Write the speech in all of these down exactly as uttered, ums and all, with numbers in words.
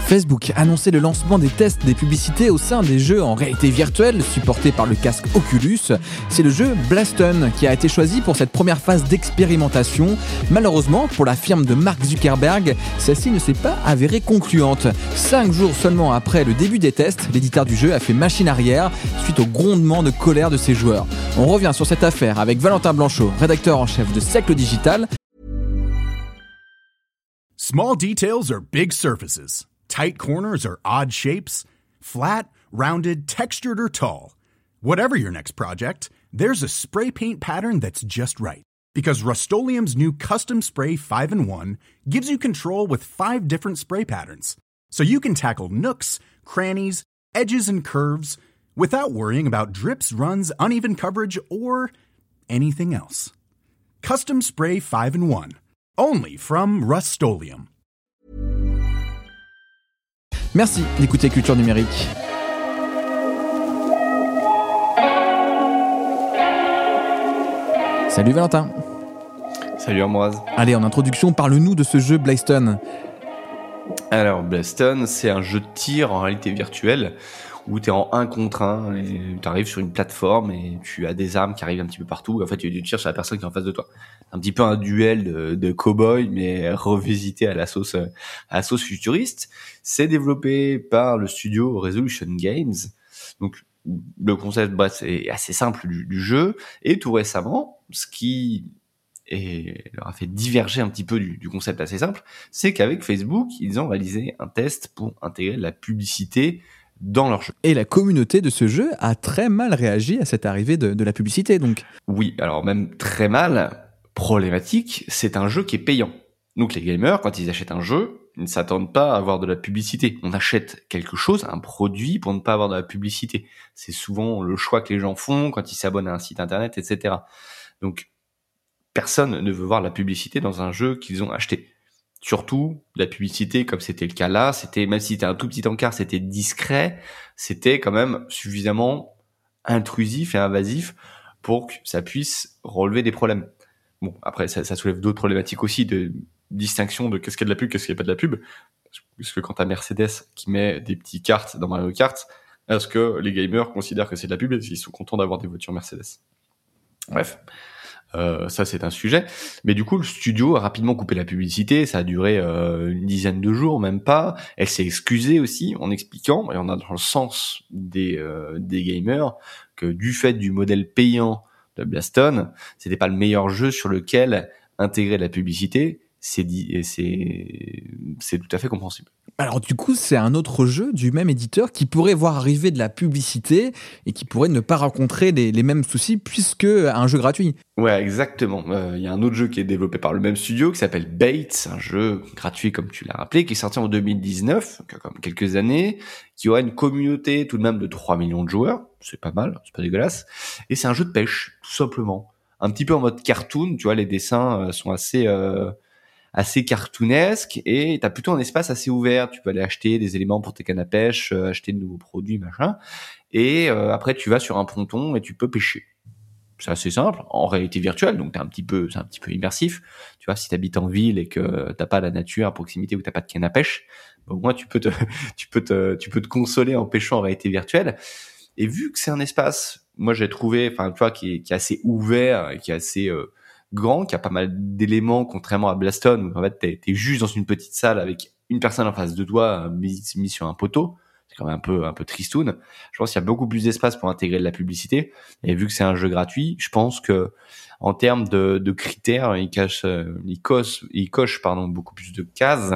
Facebook annonçait le lancement des tests des publicités au sein des jeux en réalité virtuelle supportés par le casque Oculus. C'est le jeu Blaston qui a été choisi pour cette première phase d'expérimentation. Malheureusement, pour la firme de Mark Zuckerberg, celle-ci ne s'est pas avérée concluante. Cinq jours seulement après le début des tests, l'éditeur du jeu a fait machine arrière suite au grondement de colère de ses joueurs. On revient sur cette affaire avec Valentin Blanchot, rédacteur en chef de Siècle Digital. Small details are big surfaces. Tight corners are odd shapes. Flat, rounded, textured, or tall. Whatever your next project, there's a spray paint pattern that's just right. Because Rust-Oleum's new Custom Spray five in one gives you control with five different spray patterns. So you can tackle nooks, crannies, edges, and curves without worrying about drips, runs, uneven coverage, or anything else. Custom Spray five in one. Only from Rust-Oleum. Merci d'écouter Culture Numérique. Salut Valentin. Salut Ambroise. Allez, en introduction, parle-nous de ce jeu Blaston. Alors, Blaston, c'est un jeu de tir en réalité virtuelle où tu es en un contre un et tu arrives sur une plateforme et tu as des armes qui arrivent un petit peu partout. En fait, tu tires sur la personne qui est en face de toi. Un petit peu un duel de, de cow-boy, mais revisité à la sauce, à la sauce futuriste. C'est développé par le studio Resolution Games. Donc, le concept, bref, est assez simple du, du jeu. Et tout récemment, ce qui et leur a fait diverger un petit peu du, du concept assez simple, c'est qu'avec Facebook, ils ont réalisé un test pour intégrer la publicité dans leur jeu. Et la communauté de ce jeu a très mal réagi à cette arrivée de, de la publicité, donc. Oui, alors même très mal. Problématique, c'est un jeu qui est payant. Donc les gamers, quand ils achètent un jeu, ils ne s'attendent pas à avoir de la publicité. On achète quelque chose, un produit, pour ne pas avoir de la publicité. C'est souvent le choix que les gens font quand ils s'abonnent à un site internet, et cetera. Donc, personne ne veut voir la publicité dans un jeu qu'ils ont acheté. Surtout, la publicité, comme c'était le cas là, c'était, même si c'était un tout petit encart, c'était discret, c'était quand même suffisamment intrusif et invasif pour que ça puisse relever des problèmes. Bon, après, ça, ça soulève d'autres problématiques aussi de distinction de qu'est-ce qu'il y a de la pub, qu'est-ce qu'il n'y a pas de la pub. Parce que quand t'as Mercedes qui met des petits cartes dans Mario Kart, est-ce que les gamers considèrent que c'est de la pub et qu'ils sont contents d'avoir des voitures Mercedes? Bref. Euh, ça c'est un sujet, mais du coup le studio a rapidement coupé la publicité. Ça a duré euh, une dizaine de jours, même pas. Elle s'est excusée aussi en expliquant, et on a dans le sens des euh, des gamers, que du fait du modèle payant de Blaston, c'était pas le meilleur jeu sur lequel intégrer la publicité. C'est dit, c'est c'est tout à fait compréhensible. Alors du coup, c'est un autre jeu du même éditeur qui pourrait voir arriver de la publicité et qui pourrait ne pas rencontrer les, les mêmes soucis puisque un jeu gratuit. Ouais, exactement. Il euh, y a un autre jeu qui est développé par le même studio qui s'appelle Bates, un jeu gratuit comme tu l'as rappelé, qui est sorti en deux mille dix-neuf, qui a quand même quelques années, qui aura une communauté tout de même de trois millions de joueurs. C'est pas mal, c'est pas dégueulasse. Et c'est un jeu de pêche, tout simplement. Un petit peu en mode cartoon, tu vois, les dessins sont assez... Euh, assez cartoonesque et t'as plutôt un espace assez ouvert. Tu peux aller acheter des éléments pour tes cannes à pêche, euh, acheter de nouveaux produits, machin. Et euh, après, tu vas sur un ponton et tu peux pêcher. C'est assez simple, en réalité virtuelle, donc t'es un petit peu, c'est un petit peu immersif. Tu vois, si t'habites en ville et que t'as pas la nature à proximité ou t'as pas de canne à pêche, au moins tu peux te, tu peux te, tu peux te consoler en pêchant en réalité virtuelle. Et vu que c'est un espace, moi j'ai trouvé, enfin tu vois, qui est, qui est assez ouvert, et qui est assez euh, grand, qui a pas mal d'éléments, contrairement à Blaston, où en fait t'es, t'es juste dans une petite salle avec une personne en face de toi, mis, mis sur un poteau. C'est quand même un peu, un peu tristoun. Je pense qu'il y a beaucoup plus d'espace pour intégrer de la publicité. Et vu que c'est un jeu gratuit, je pense que, en termes de, de critères, il cache, il coche, il coche, pardon, beaucoup plus de cases.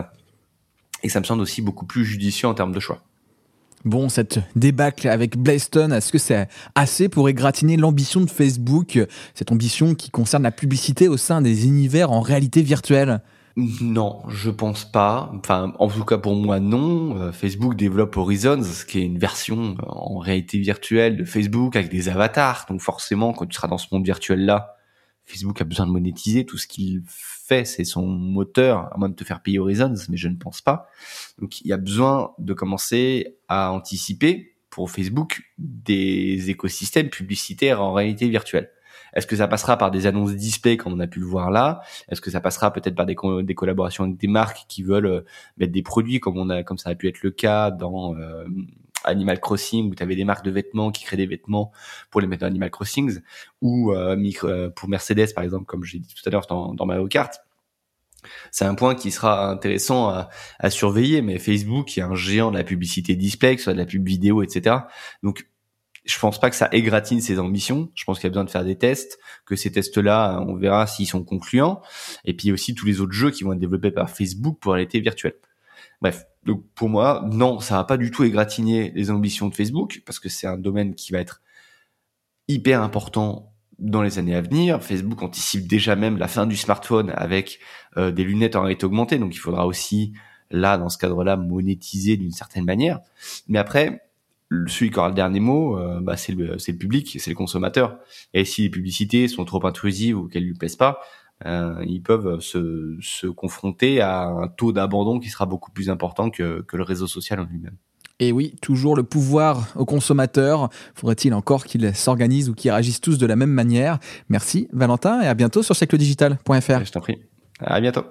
Et ça me semble aussi beaucoup plus judicieux en termes de choix. Bon, cette débâcle avec Blaston, est-ce que c'est assez pour égratigner l'ambition de Facebook, cette ambition qui concerne la publicité au sein des univers en réalité virtuelle ? Non, je pense pas. Enfin, en tout cas pour moi, non. Euh, Facebook développe Horizons, qui est une version euh, en réalité virtuelle de Facebook avec des avatars. Donc forcément, quand tu seras dans ce monde virtuel-là, Facebook a besoin de monétiser. Tout ce qu'il fait, c'est son moteur, à moins de te faire payer Horizons, mais je ne pense pas. Donc il y a besoin de commencer à anticiper pour Facebook des écosystèmes publicitaires en réalité virtuelle. Est-ce que ça passera par des annonces display comme on a pu le voir là? Est-ce que ça passera peut-être par des, co- des collaborations avec des marques qui veulent euh, mettre des produits comme on a, comme ça a pu être le cas dans euh, Animal Crossing, où tu avais des marques de vêtements qui créent des vêtements pour les mettre dans Animal Crossing, ou euh, micro, euh, pour Mercedes par exemple, comme j'ai dit tout à l'heure dans, dans Mario Kart. C'est un point qui sera intéressant à, à surveiller, mais Facebook, qui est un géant de la publicité display, que ce soit de la pub vidéo, et cetera. Donc, je pense pas que ça égratigne ses ambitions. Je pense qu'il y a besoin de faire des tests, que ces tests-là, on verra s'ils sont concluants. Et puis aussi tous les autres jeux qui vont être développés par Facebook pour la réalité virtuelle. Bref, donc pour moi, non, ça va pas du tout égratigner les ambitions de Facebook, parce que c'est un domaine qui va être hyper important dans les années à venir. Facebook anticipe déjà même la fin du smartphone avec euh, des lunettes en réalité augmentée, donc il faudra aussi, là, dans ce cadre-là, monétiser d'une certaine manière. Mais après, celui qui aura le dernier mot, euh, bah, c'est le, c'est le public, c'est le consommateur. Et si les publicités sont trop intrusives ou qu'elles lui plaisent pas, euh, ils peuvent se, se confronter à un taux d'abandon qui sera beaucoup plus important que, que le réseau social en lui-même. Et oui, toujours le pouvoir aux consommateurs. Faudrait-il encore qu'ils s'organisent ou qu'ils réagissent tous de la même manière? Merci Valentin et à bientôt sur siècle digital point f r. Je t'en prie. À bientôt.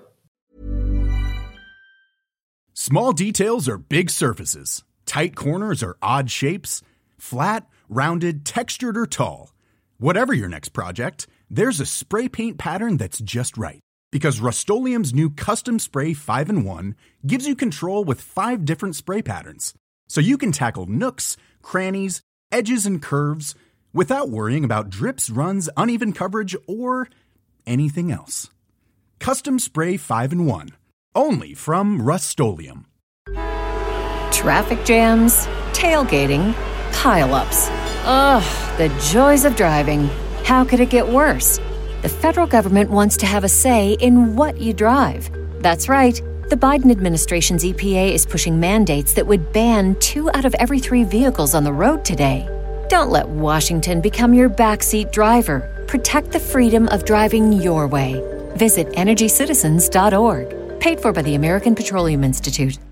Small details are big surfaces. Tight corners are odd shapes. Flat, rounded, textured, or tall. Whatever your next project, there's a spray paint pattern that's just right. Because Rust-Oleum's new Custom Spray five in one gives you control with five different spray patterns. So you can tackle nooks, crannies, edges, and curves without worrying about drips, runs, uneven coverage, or anything else. Custom Spray five in one. Only from Rust-Oleum. Traffic jams, tailgating, pile-ups. Ugh, the joys of driving. How could it get worse? The federal government wants to have a say in what you drive. That's right. The Biden administration's E P A is pushing mandates that would ban two out of every three vehicles on the road today. Don't let Washington become your backseat driver. Protect the freedom of driving your way. Visit energy citizens dot org. Paid for by the American Petroleum Institute.